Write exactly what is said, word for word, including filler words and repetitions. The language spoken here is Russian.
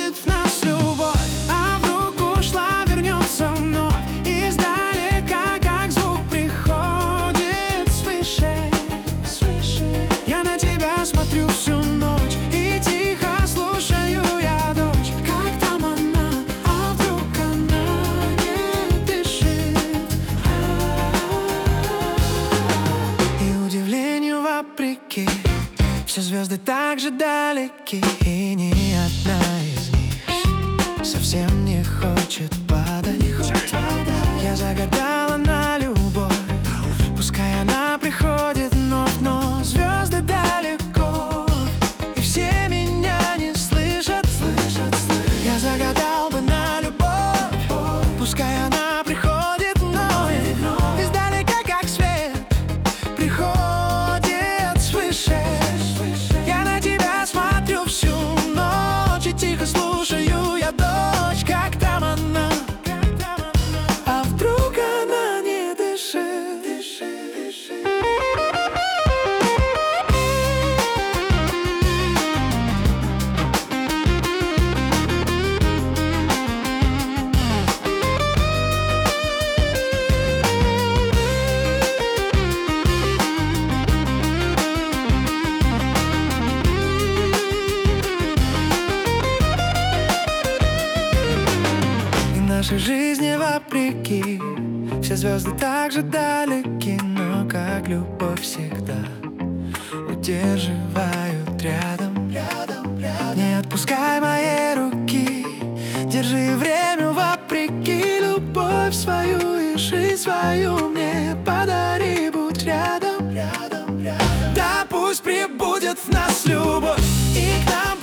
прибудет в нас любовь. А вдруг ушла, вернется вновь издалека, как звук приходит свыше, свыше. Я на тебя смотрю всю ночь и тихо слушаю я дочь. Как там она, а вдруг она не дышит? И удивлению вопреки, все звезды так же далеки, и ни одна из них совсем не хочет падать. Я загадала на любовь, пускай она приходит вновь, но звезды далеко, и все меня не слышат. Я загадал бы на любовь, пускай она приходит вновь, издалека, как свет приходит свыше. Я на тебя смотрю всю ночь и тихо слушаю я дочь. Как там она, а вдруг она не дышит, дышит, дышит. Нашей жизни вопреки, все звезды так же далеки, но как любовь всегда удерживают рядом, рядом, рядом. Не отпускай моей руки, держи время вопреки. Любовь свою и жизнь свою мне подари, будь рядом, рядом, рядом. Да пусть прибудет в нас любовь, и к нам